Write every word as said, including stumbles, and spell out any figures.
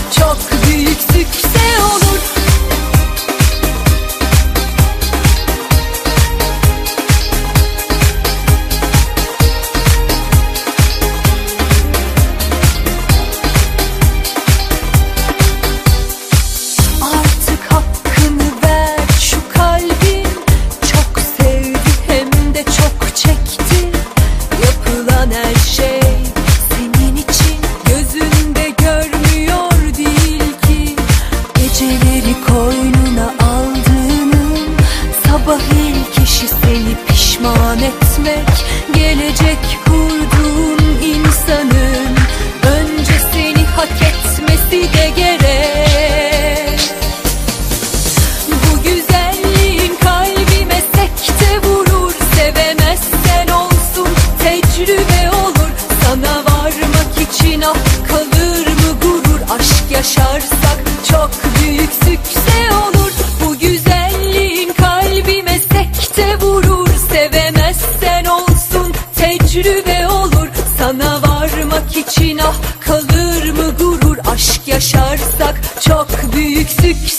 çok büyük sükse olur. Artık hakkını ver şu kalbin, çok sevdi hem de çok çekti. Yapılan her şey senin için, gözünde görmüyor değil ki. Geceleri koynuna aldığının, sabah ilk işi seni pişman etmek. Gelecek kurduğun insanın önce seni hak etmesi de gerek. Bu güzelliğin kalbime sekte vurur, sevemezsen olsun tecrübe olur. Sana varmak için ah kalır mı gurur, aşk yaşarsak çok büyük sükse olur. Bu güzelliğin kalbime sekte vurur, sevemezsen olsun tecrübe olur. Sana varmak için ah kalır mı gurur, aşk yaşarsak çok büyük sükse